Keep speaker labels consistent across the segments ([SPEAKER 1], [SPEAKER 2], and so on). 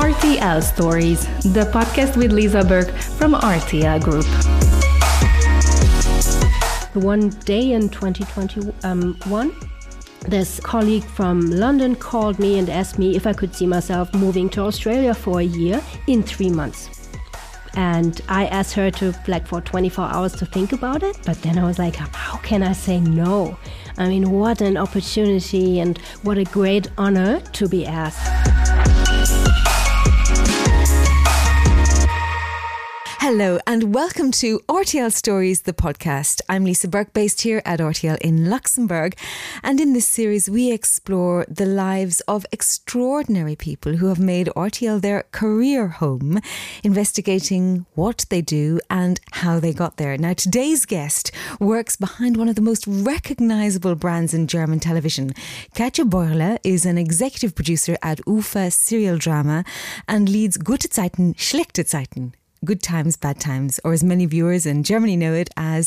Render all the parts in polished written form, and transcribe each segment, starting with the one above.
[SPEAKER 1] RTL Stories, the podcast with Lisa Berg from RTL Group. One day in 2021, this colleague from London called me and asked me if I could see myself moving to Australia for a year in 3 months. And I asked her for 24 hours to think about it. But then I was like, how can I say no? I mean, what an opportunity and what a great honor to be asked.
[SPEAKER 2] Hello and welcome to RTL Stories, the podcast. I'm Lisa Burke, based here at RTL in Luxembourg. And in this series, we explore the lives of extraordinary people who have made RTL their career home, investigating what they do and how they got there. Now, today's guest works behind one of the most recognisable brands in German television. Katja Beurle is an executive producer at UFA Serial Drama and leads Gute Zeiten, Schlechte Zeiten. Good Times, Bad Times, or as many viewers in Germany know it as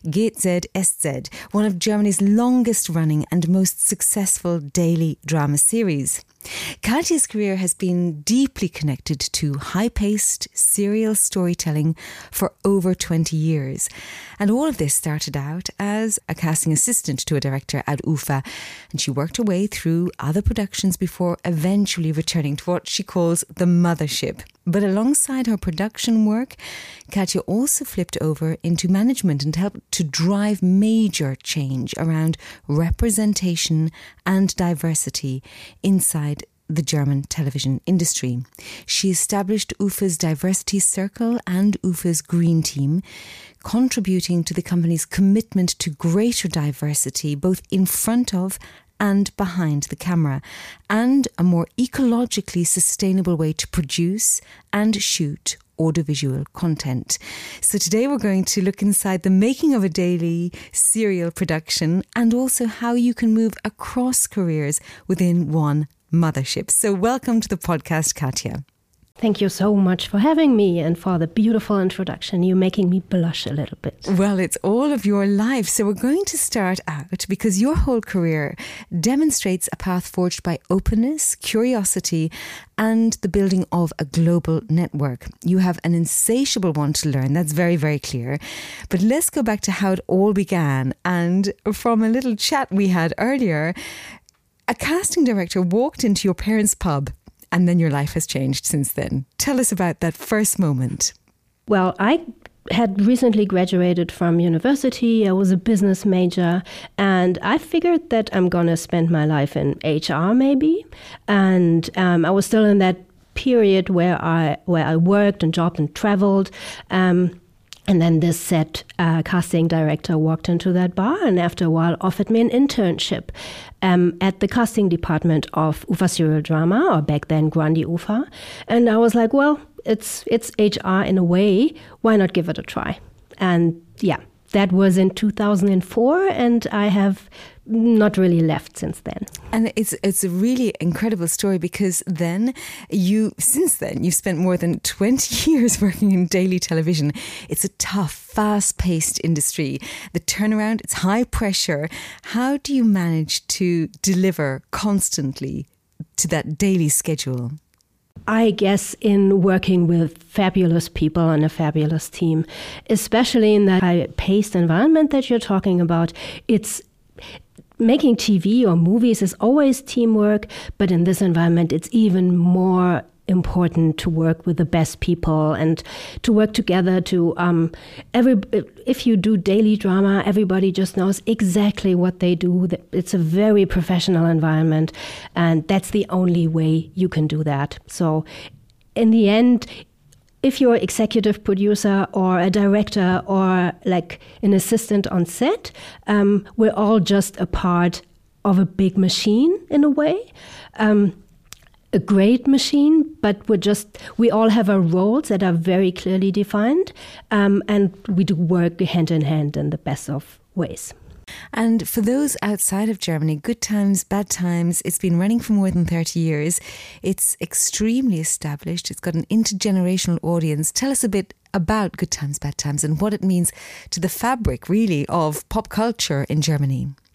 [SPEAKER 2] GZSZ, one of Germany's longest running and most successful daily drama series. Katja's career has been deeply connected to high-paced serial storytelling for over 20 years. And all of this started out as a casting assistant to a director at UFA. And she worked her way through other productions before eventually returning to what she calls the mothership. But alongside her production work, Katja also flipped over into management and helped to drive major change around representation and diversity inside the German television industry. She established UFA's Diversity Circle and UFA's Green Team, contributing to the company's commitment to greater diversity, both in front of and behind the camera, and a more ecologically sustainable way to produce and shoot audiovisual content. So today we're going to look inside the making of a daily serial production and also how you can move across careers within one mothership. So welcome to the podcast, Katja.
[SPEAKER 1] Thank you so much for having me and for the beautiful introduction. You're making me blush a little bit.
[SPEAKER 2] Well, it's all of your life. So we're going to start out because your whole career demonstrates a path forged by openness, curiosity, and the building of a global network. You have an insatiable want to learn. That's very, very clear. But let's go back to how it all began. And from a little chat we had earlier, a casting director walked into your parents' pub and then your life has changed since then. Tell us about that first moment.
[SPEAKER 1] Well, I had recently graduated from university. I was a business major and I figured that I'm going to spend my life in HR maybe. And I was still in that period where I worked and jobbed and traveled. And then this said casting director walked into that bar and after a while offered me an internship at the casting department of UFA Serial Drama, or back then Grandi UFA. And I was like, well, it's HR in a way. Why not give it a try? And yeah, that was in 2004 and I have not really left since then.
[SPEAKER 2] And it's a really incredible story because since then you've spent more than 20 years working in daily television. It's a tough, fast-paced industry. The turnaround, it's high pressure. How do you manage to deliver constantly to that daily schedule?
[SPEAKER 1] I guess in working with fabulous people and a fabulous team, especially in that high-paced environment that you're talking about, it's making TV or movies is always teamwork, but in this environment, it's even more important to work with the best people and to work together if you do daily drama, everybody just knows exactly what they do. It's a very professional environment and that's the only way you can do that. So in the end, if you're an executive producer or a director or like an assistant on set, we're all just a part of a big machine in a way. A great machine, but we all have our roles that are very clearly defined, and we do work hand in hand in the best of ways.
[SPEAKER 2] And for those outside of Germany, Good Times, Bad Times, it's been running for more than 30 years. It's extremely established. It's got an intergenerational audience. Tell us a bit about Good Times, Bad Times and what it means to the fabric, really, of pop culture in Germany.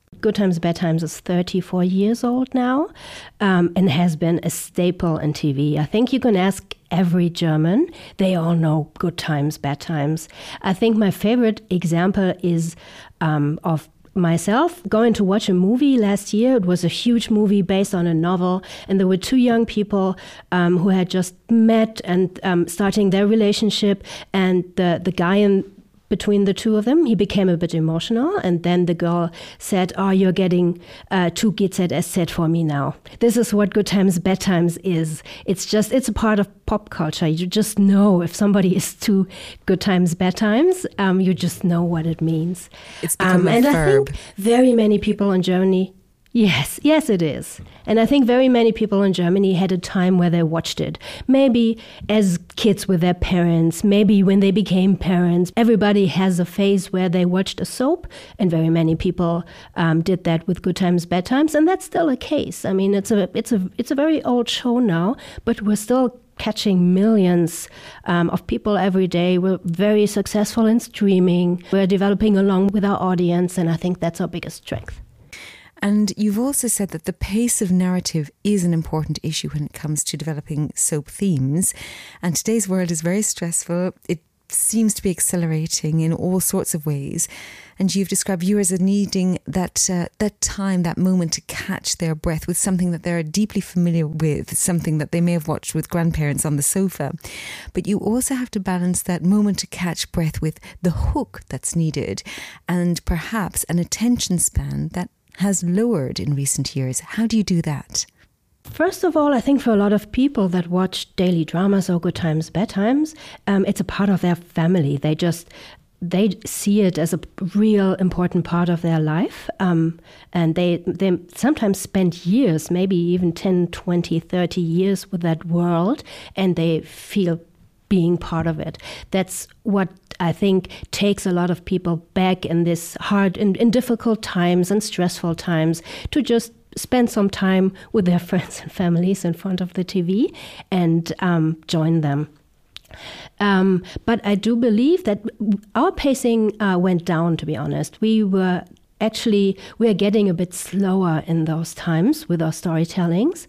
[SPEAKER 1] Good Times, Bad Times is 34 years old now, and has been a staple in TV. I think you can ask every German. They all know Good Times, Bad Times. I think my favorite example is of myself going to watch a movie last year. It was a huge movie based on a novel, and there were two young people who had just met and starting their relationship, and the guy between the two of them, he became a bit emotional, and then the girl said, "Oh, you're getting too GZSZ for me now." This is what Good Times, Bad Times is. It's a part of pop culture. You just know if somebody is too Good Times, Bad Times, you just know what it means.
[SPEAKER 2] It's become a
[SPEAKER 1] verb.
[SPEAKER 2] And
[SPEAKER 1] I think very many people in Germany, yes, it is. And I think very many people in Germany had a time where they watched it. Maybe as kids with their parents, maybe when they became parents. Everybody has a phase where they watched a soap, and very many people did that with Good Times, Bad Times, and that's still a case. I mean, it's a very old show now, but we're still catching millions of people every day. We're very successful in streaming. We're developing along with our audience, and I think that's our biggest strength.
[SPEAKER 2] And you've also said that the pace of narrative is an important issue when it comes to developing soap themes. And today's world is very stressful. It seems to be accelerating in all sorts of ways. And you've described viewers as needing that time, that moment to catch their breath with something that they're deeply familiar with, something that they may have watched with grandparents on the sofa. But you also have to balance that moment to catch breath with the hook that's needed, and perhaps an attention span that has lowered in recent years. How do you do that?
[SPEAKER 1] First of all, I think for a lot of people that watch daily dramas or Good Times, Bad Times, it's a part of their family. They see it as a real important part of their life. And they sometimes spend years, maybe even 10, 20, 30 years with that world, and they feel being part of it. That's what I think takes a lot of people back in this hard, in difficult times and stressful times, to just spend some time with their friends and families in front of the TV and join them. But I do believe that our pacing went down, to be honest. We are getting a bit slower in those times with our storytellings,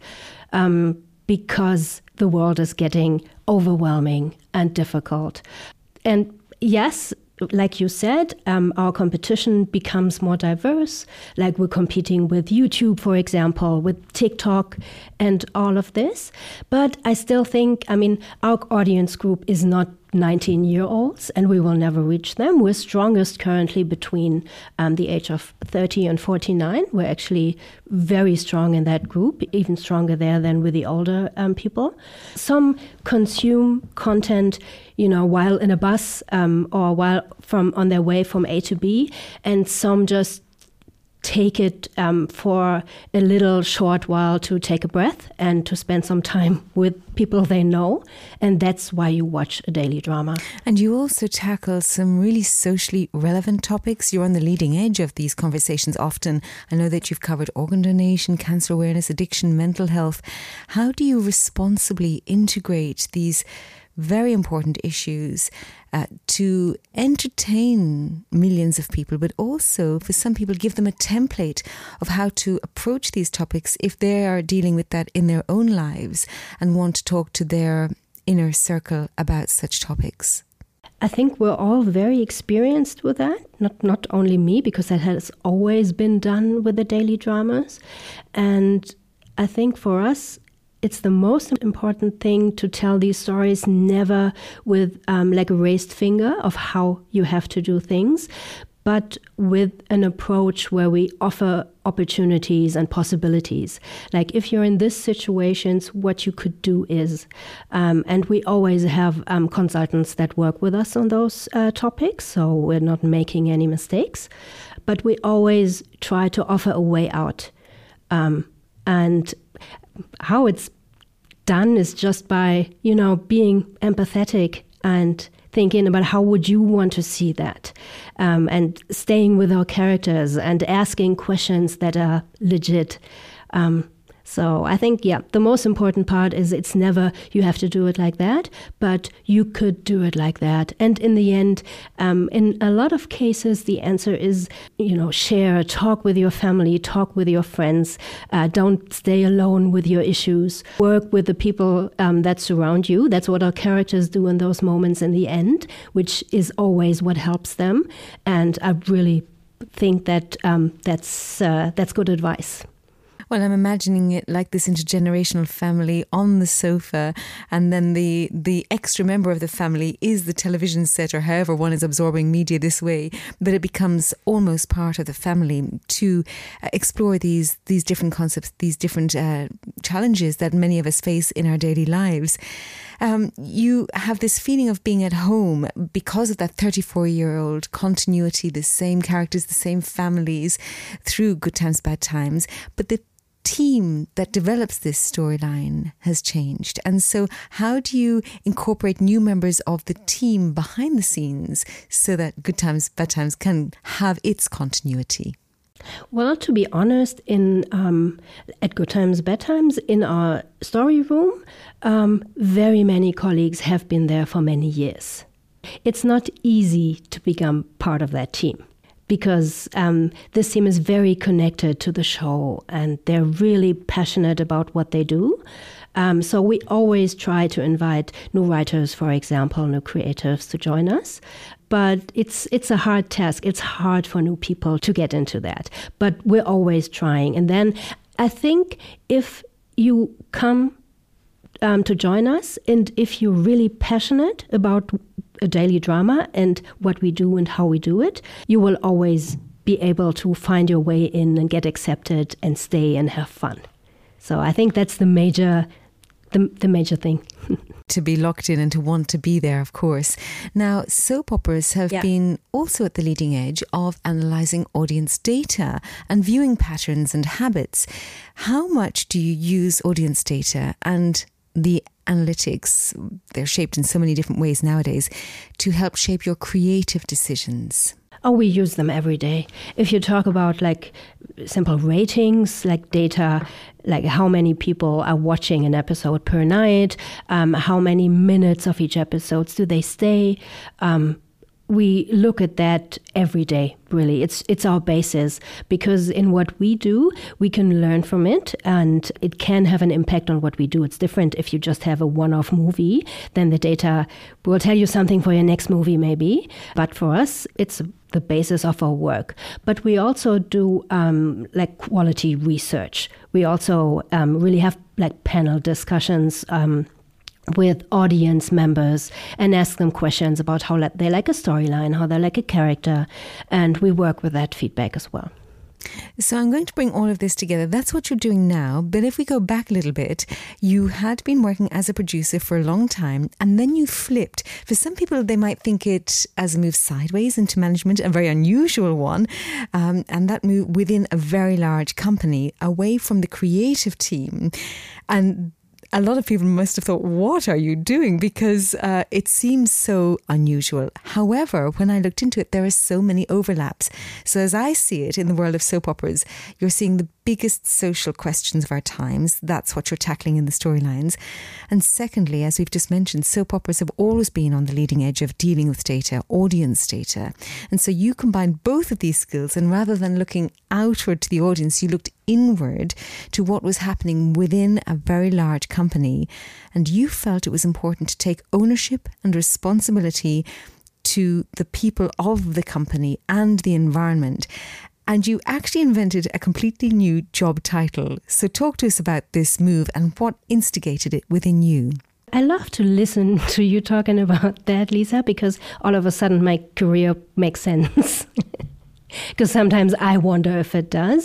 [SPEAKER 1] because the world is getting overwhelming and difficult. And yes, like you said, our competition becomes more diverse. Like we're competing with YouTube, for example, with TikTok and all of this. But I still think, our audience group is not 19-year-olds, and we will never reach them. We're strongest currently between the age of 30 and 49. We're actually very strong in that group, even stronger there than with the older people. Some consume content, while in a bus or while on their way from A to B, and some just take it for a little short while to take a breath and to spend some time with people they know. And that's why you watch a daily drama.
[SPEAKER 2] And you also tackle some really socially relevant topics. You're on the leading edge of these conversations often. I know that you've covered organ donation, cancer awareness, addiction, mental health. How do you responsibly integrate these very important issues to entertain millions of people, but also for some people give them a template of how to approach these topics if they are dealing with that in their own lives and want to talk to their inner circle about such topics?
[SPEAKER 1] I think we're all very experienced with that, not only me, because that has always been done with the daily dramas. And I think for us, it's the most important thing to tell these stories never with like a raised finger of how you have to do things, but with an approach where we offer opportunities and possibilities. Like if you're in these situations, what you could do is, and we always have consultants that work with us on those topics, so we're not making any mistakes, but we always try to offer a way out. And how it's done is just by, being empathetic and thinking about how would you want to see that, and staying with our characters and asking questions that are legit. So I think, the most important part is it's never you have to do it like that, but you could do it like that. And in the end, in a lot of cases, the answer is, share, talk with your family, talk with your friends. Don't stay alone with your issues. Work with the people that surround you. That's what our characters do in those moments in the end, which is always what helps them. And I really think that that's good advice.
[SPEAKER 2] Well, I'm imagining it like this intergenerational family on the sofa, and then the extra member of the family is the television set, or however one is absorbing media this way, but it becomes almost part of the family to explore these different concepts, these different challenges that many of us face in our daily lives. You have this feeling of being at home because of that 34-year-old continuity, the same characters, the same families through good times, bad times, but the team that develops this storyline has changed. And so how do you incorporate new members of the team behind the scenes so that Good Times, Bad Times can have its continuity?
[SPEAKER 1] Well, to be honest, at Good Times, Bad Times, in our story room, very many colleagues have been there for many years. It's not easy to become part of that team, because this team is very connected to the show and they're really passionate about what they do. So we always try to invite new writers, for example, new creatives to join us. But it's a hard task. It's hard for new people to get into that. But we're always trying. And then I think if you come to join us, and if you're really passionate about a daily drama and what we do and how we do it, you will always be able to find your way in and get accepted and stay and have fun. So I think that's the major thing.
[SPEAKER 2] To be locked in and to want to be there, of course. Now, soap operas have been also at the leading edge of analysing audience data and viewing patterns and habits. How much do you use audience data and the analytics, they're shaped in so many different ways nowadays, to help shape your creative decisions?
[SPEAKER 1] Oh, we use them every day. If you talk about like simple ratings, like data, like how many people are watching an episode per night, how many minutes of each episode do they stay, we look at that every day, really. It's our basis, because in what we do, we can learn from it, and it can have an impact on what we do. It's different if you just have a one-off movie, then the data will tell you something for your next movie maybe. But for us, it's the basis of our work. But we also do like quality research. We also really have like panel discussions with audience members and ask them questions about how they like a storyline, how they like a character, and we work with that feedback as well.
[SPEAKER 2] So I'm going to bring all of this together. That's what you're doing now. But if we go back a little bit, you had been working as a producer for a long time, and then you flipped. For some people, they might think it as a move sideways into management, a very unusual one, and that move within a very large company, away from the creative team. And a lot of people must have thought, what are you doing? Because it seems so unusual. However, when I looked into it, there are so many overlaps. So as I see it in the world of soap operas, you're seeing the biggest social questions of our times. That's what you're tackling in the storylines. And secondly, as we've just mentioned, soap operas have always been on the leading edge of dealing with data, audience data. And so you combine both of these skills, and rather than looking outward to the audience, you looked inward to what was happening within a very large company. And you felt it was important to take ownership and responsibility to the people of the company and the environment. And you actually invented a completely new job title. So talk to us about this move and what instigated it within you.
[SPEAKER 1] I love to listen to you talking about that, Lisa, because all of a sudden my career makes sense. Because sometimes I wonder if it does.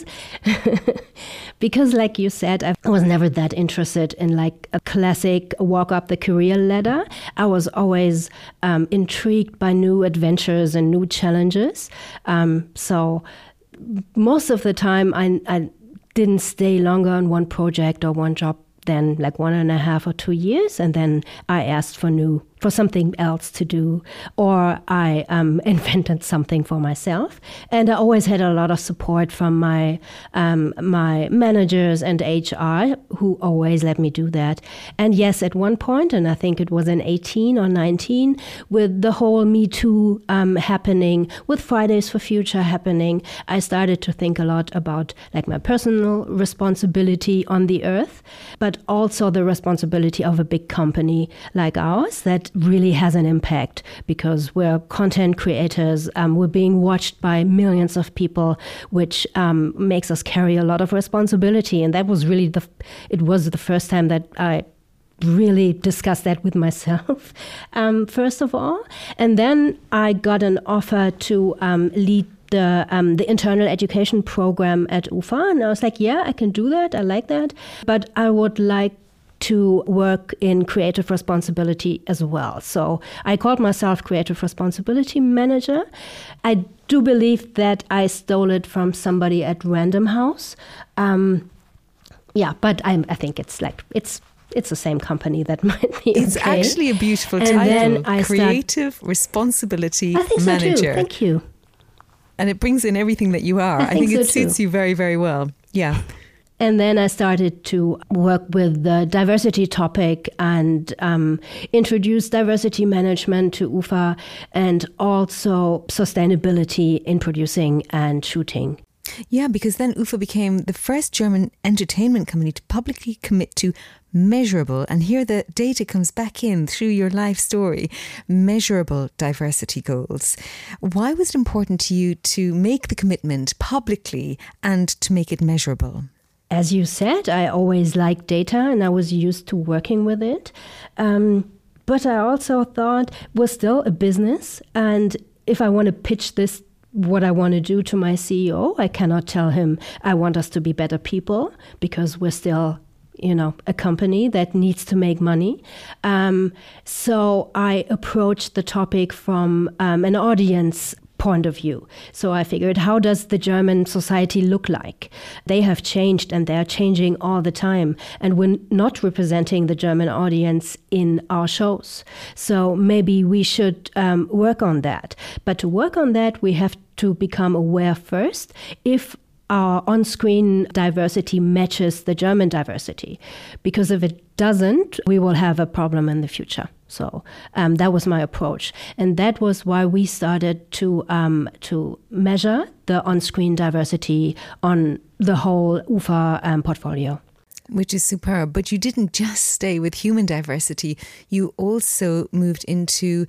[SPEAKER 1] Because like you said, I was never that interested in like a classic walk up the career ladder. I was always intrigued by new adventures and new challenges. So most of the time I didn't stay longer on one project or one job than like 1.5 or 2 years. And then I asked for new for something else to do, or I invented something for myself. And I always had a lot of support from my managers and HR, who always let me do that. And yes, at one point, and I think it was in 18 or 19, with the whole Me Too happening, with Fridays for Future happening, I started to think a lot about like my personal responsibility on the earth, but also the responsibility of a big company like ours that really has an impact, because we're content creators, we're being watched by millions of people, which makes us carry a lot of responsibility. And that was really it was the first time that I really discussed that with myself, first of all. And then I got an offer to lead the internal education program at UFA. And I was like, yeah, I can do that. I like that. But I would like to work in creative responsibility as well. So I called myself Creative Responsibility Manager. I do believe that I stole it from somebody at Random House. But I think it's the same company. That might be
[SPEAKER 2] It's
[SPEAKER 1] okay.
[SPEAKER 2] actually a beautiful
[SPEAKER 1] And
[SPEAKER 2] title.
[SPEAKER 1] then I
[SPEAKER 2] Creative Responsibility
[SPEAKER 1] I think
[SPEAKER 2] Manager.
[SPEAKER 1] so too. Thank you.
[SPEAKER 2] And it brings in everything that you are. I think
[SPEAKER 1] so
[SPEAKER 2] it suits
[SPEAKER 1] too.
[SPEAKER 2] you very, very well. Yeah.
[SPEAKER 1] And then I started to work with the diversity topic and introduce diversity management to UFA, and also sustainability in producing and shooting.
[SPEAKER 2] Yeah, because then UFA became the first German entertainment company to publicly commit to measurable, and here the data comes back in through your life story, measurable diversity goals. Why was it important to you to make the commitment publicly and to make it measurable?
[SPEAKER 1] As you said, I always liked data and I was used to working with it. But I also thought we're still a business, and if I want to pitch this, what I want to do to my CEO, I cannot tell him I want us to be better people, because we're still, a company that needs to make money. So I approached the topic from an audience point of view. So I figured, how does the German society look like? They have changed, and they're changing all the time. And we're not representing the German audience in our shows. So maybe we should work on that. But to work on that, we have to become aware first if our on-screen diversity matches the German diversity. Because if it doesn't, we will have a problem in the future. So that was my approach. And that was why we started to measure the on-screen diversity on the whole UFA portfolio.
[SPEAKER 2] Which is superb. But you didn't just stay with human diversity. You also moved into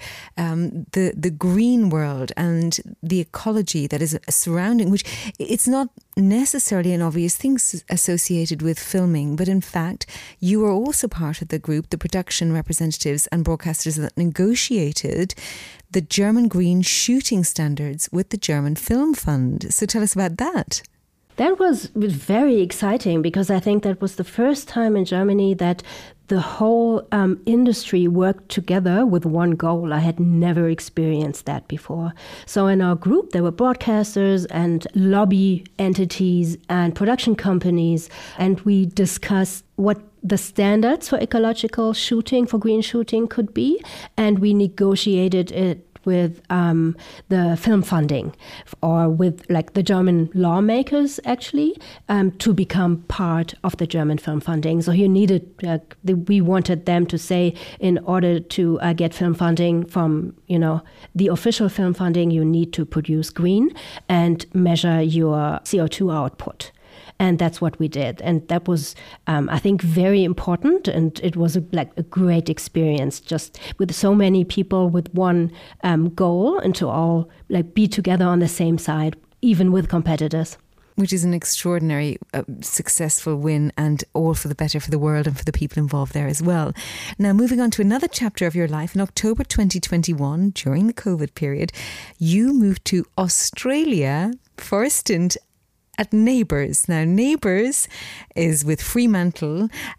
[SPEAKER 2] the green world and the ecology that is surrounding, which it's not necessarily an obvious thing associated with filming. But in fact, you were also part of the group, the production representatives and broadcasters that negotiated the German green shooting standards with the German Film Fund. So tell us about that.
[SPEAKER 1] That was very exciting, because I think that was the first time in Germany that the whole industry worked together with one goal. I had never experienced that before. So in our group, there were broadcasters and lobby entities and production companies, and we discussed what the standards for ecological shooting, for green shooting could be, and we negotiated it with the film funding, or with like the German lawmakers actually, to become part of the German film funding. So you needed, we wanted them to say, in order to get film funding from, the official film funding, you need to produce green and measure your CO2 output. And that's what we did. And that was, I think, very important. And it was a great experience, just with so many people with one goal, and to all be together on the same side, even with competitors.
[SPEAKER 2] Which is an extraordinary successful win, and all for the better for the world and for the people involved there as well. Now, moving on to another chapter of your life, in October 2021, during the COVID period, you moved to Australia for a stint at Neighbours. Now, Neighbours is with Fremantle.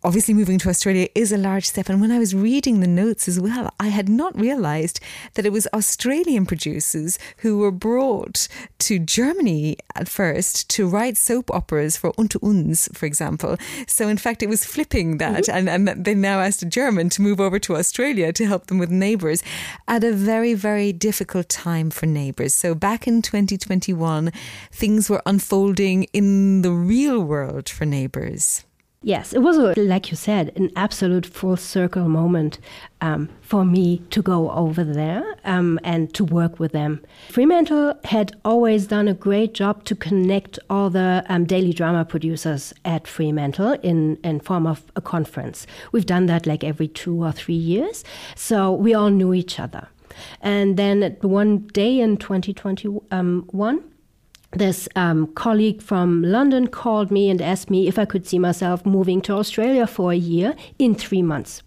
[SPEAKER 2] obviously moving to Australia is a large step. And when I was reading the notes as well, I had not realised that it was Australian producers who were brought to Germany at first to write soap operas for Unter Uns, for example. So in fact, it was flipping that. Mm-hmm. And they now asked a German to move over to Australia to help them with Neighbours at a very, very difficult time for Neighbours. So back in 2021, things were unfolding in the real world for Neighbours.
[SPEAKER 1] Yes, it was, like you said, an absolute full circle moment for me to go over there and to work with them. Fremantle had always done a great job to connect all the daily drama producers at Fremantle in form of a conference. We've done that like every 2 or 3 years, so we all knew each other. And then one day in 2021, this colleague from London called me and asked me if I could see myself moving to Australia for a year in 3 months.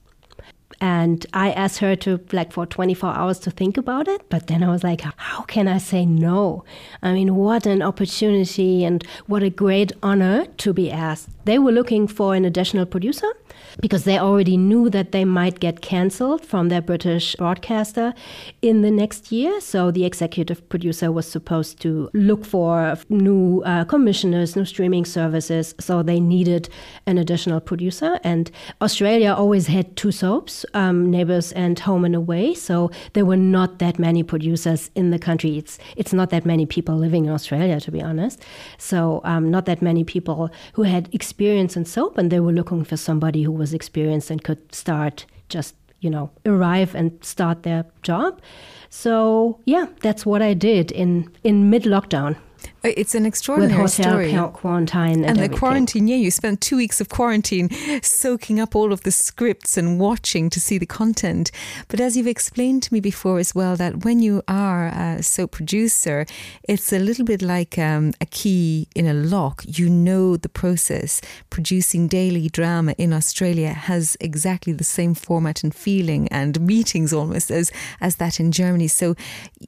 [SPEAKER 1] And I asked her for 24 hours to think about it. But then I was like, how can I say no? I mean, what an opportunity and what a great honor to be asked. They were looking for an additional producer because they already knew that they might get cancelled from their British broadcaster in the next year. So the executive producer was supposed to look for new commissioners, new streaming services. So they needed an additional producer. And Australia always had 2 soaps, Neighbours and Home and Away. So there were not that many producers in the country. It's not that many people living in Australia, to be honest. So not that many people who had experience in soap, and they were looking for somebody who was experienced and could start arrive and start their job. So yeah, that's what I did in mid-lockdown.
[SPEAKER 2] It's an extraordinary story.
[SPEAKER 1] With hotel quarantine and
[SPEAKER 2] the quarantine, you spent 2 weeks of quarantine soaking up all of the scripts and watching to see the content. But as you've explained to me before as well, that when you are a soap producer, it's a little bit like a key in a lock. You know the process. Producing daily drama in Australia has exactly the same format and feeling and meetings almost as that in Germany. So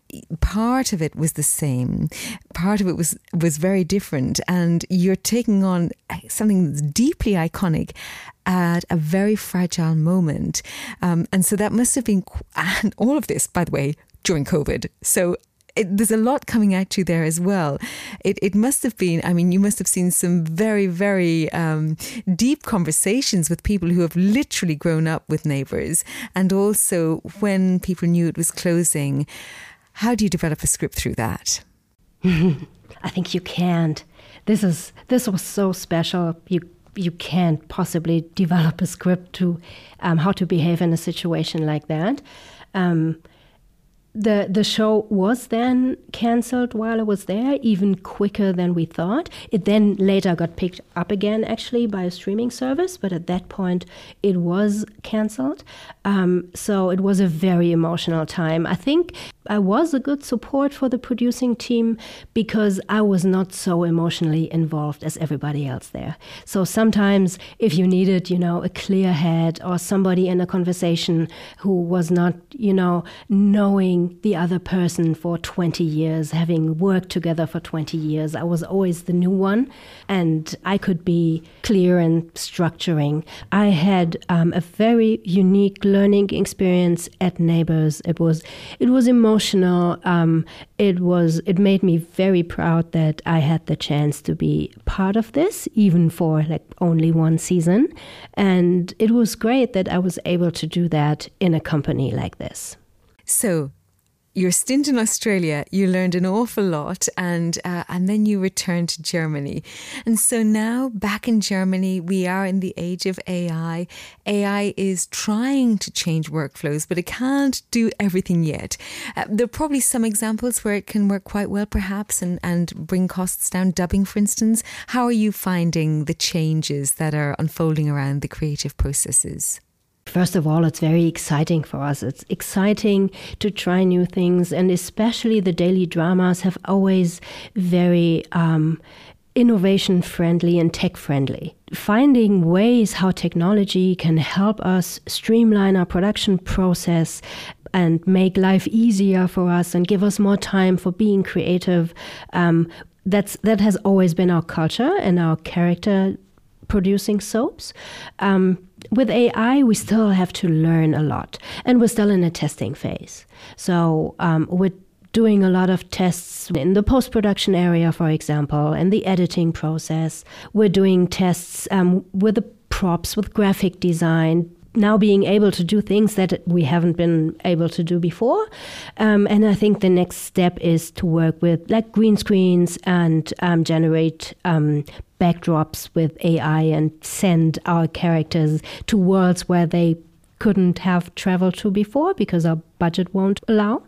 [SPEAKER 2] part of it was the same. Part of it was very different, and you're taking on something that's deeply iconic at a very fragile moment. And so that must have been, and all of this, by the way, during COVID. So there's a lot coming at you there as well. It must have been, I mean, you must have seen some very, very deep conversations with people who have literally grown up with Neighbours. And also when people knew it was closing, how do you develop a script through that?
[SPEAKER 1] I think you can't. This was so special. You can't possibly develop a script to how to behave in a situation like that. The show was then cancelled while I was there, even quicker than we thought. It then later got picked up again, actually, by a streaming service, but at that point it was cancelled. So it was a very emotional time. I think I was a good support for the producing team because I was not so emotionally involved as everybody else there. So sometimes if you needed, a clear head or somebody in a conversation who was not, knowing the other person for 20 years, having worked together for 20 years, I was always the new one, and I could be clear and structuring. I had a very unique learning experience at Neighbours. It was emotional. It made me very proud that I had the chance to be part of this, even for only 1 season. And it was great that I was able to do that in a company like this.
[SPEAKER 2] So your stint in Australia, you learned an awful lot, and then you returned to Germany. And so now back in Germany, we are in the age of AI. AI is trying to change workflows, but it can't do everything yet. There are probably some examples where it can work quite well, perhaps, and bring costs down. Dubbing, for instance. How are you finding the changes that are unfolding around the creative processes?
[SPEAKER 1] First of all, it's very exciting for us. It's exciting to try new things, and especially the daily dramas have always very innovation-friendly and tech-friendly. Finding ways how technology can help us streamline our production process and make life easier for us and give us more time for being creative, that has always been our culture and our character producing soaps. With AI, we still have to learn a lot, and we're still in a testing phase. So we're doing a lot of tests in the post-production area, for example, and the editing process. We're doing tests with the props, with graphic design, now being able to do things that we haven't been able to do before. And I think the next step is to work with like green screens and generate backdrops with AI and send our characters to worlds where they couldn't have traveled to before because our budget won't allow.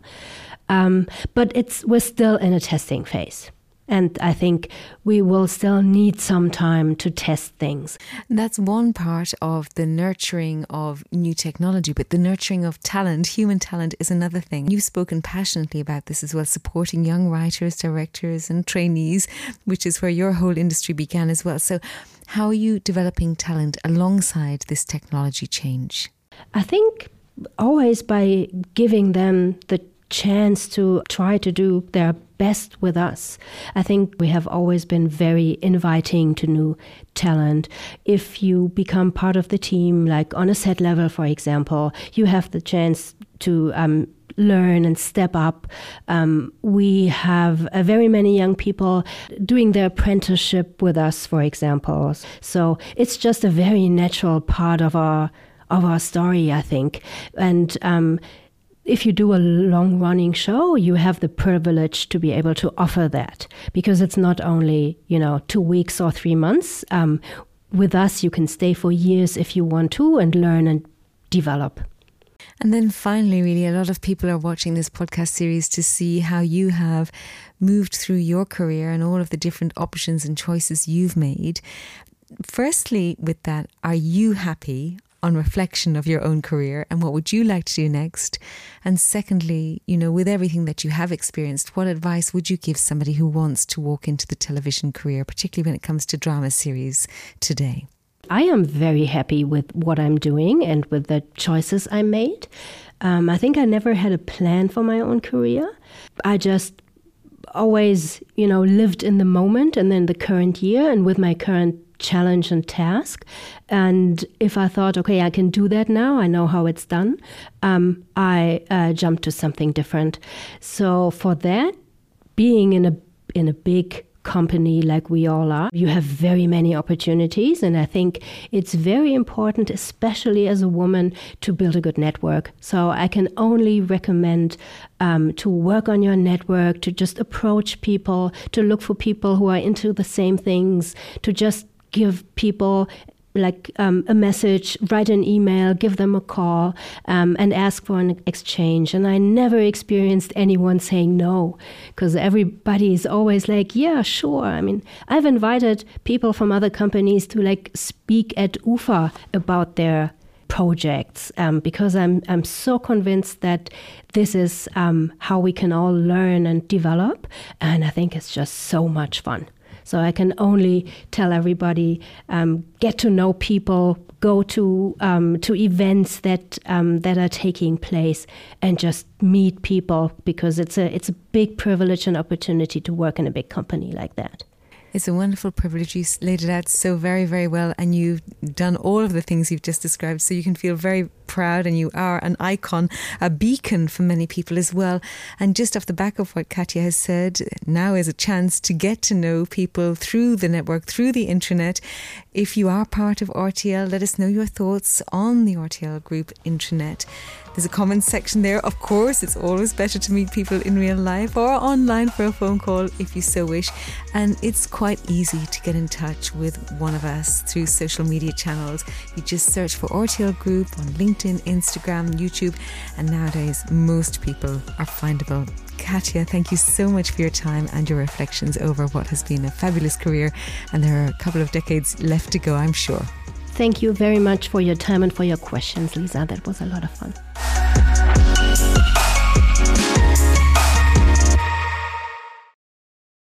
[SPEAKER 1] But we're still in a testing phase. And I think we will still need some time to test things.
[SPEAKER 2] That's one part of the nurturing of new technology, but the nurturing of talent, human talent, is another thing. You've spoken passionately about this as well, supporting young writers, directors and trainees, which is where your whole industry began as well. So how are you developing talent alongside this technology change?
[SPEAKER 1] I think always by giving them the chance to try to do their best with us. I think we have always been very inviting to new talent. If you become part of the team, like on a set level, for example, you have the chance to learn and step up. We have very many young people doing their apprenticeship with us, for example. So it's just a very natural part of our story, I think. And if you do a long-running show, you have the privilege to be able to offer that, because it's not only 2 weeks or 3 months. With us, you can stay for years if you want to and learn and develop.
[SPEAKER 2] And then finally, really, a lot of people are watching this podcast series to see how you have moved through your career and all of the different options and choices you've made. Firstly, with that, are you happy on reflection of your own career, and what would you like to do next? And secondly, with everything that you have experienced, what advice would you give somebody who wants to walk into the television career, particularly when it comes to drama series today?
[SPEAKER 1] I am very happy with what I'm doing and with the choices I made. I think I never had a plan for my own career. I just always, lived in the moment and then the current year and with my current challenge and task. And if I thought, okay, I can do that now, I know how it's done, I jumped to something different. So for that, being in a big company like we all are, you have very many opportunities, and I think it's very important, especially as a woman, to build a good network. So I can only recommend to work on your network, to just approach people, to look for people who are into the same things, to just give people a message, write an email, give them a call, and ask for an exchange. And I never experienced anyone saying no, because everybody is always like, yeah, sure. I mean, I've invited people from other companies to speak at UFA about their projects, because I'm so convinced that this is how we can all learn and develop. And I think it's just so much fun. So I can only tell everybody, get to know people, go to events that are taking place, and just meet people, because it's a big privilege and opportunity to work in a big company like that.
[SPEAKER 2] It's a wonderful privilege. You laid it out so very, very well, and you've done all of the things you've just described, so you can feel very proud, and you are an icon, a beacon for many people as well. And just off the back of what Katja has said, now is a chance to get to know people through the network, through the intranet. If you are part of RTL, let us know your thoughts on the RTL Group intranet. There's a comment section there. Of course, it's always better to meet people in real life or online for a phone call if you so wish. And it's quite easy to get in touch with one of us through social media channels. You just search for RTL Group on LinkedIn, Instagram, YouTube, and nowadays most people are findable. Katja, thank you so much for your time and your reflections over what has been a fabulous career, and there are a couple of decades left to go, I'm sure.
[SPEAKER 1] Thank you very much for your time and for your questions, Lisa. That was a lot of fun.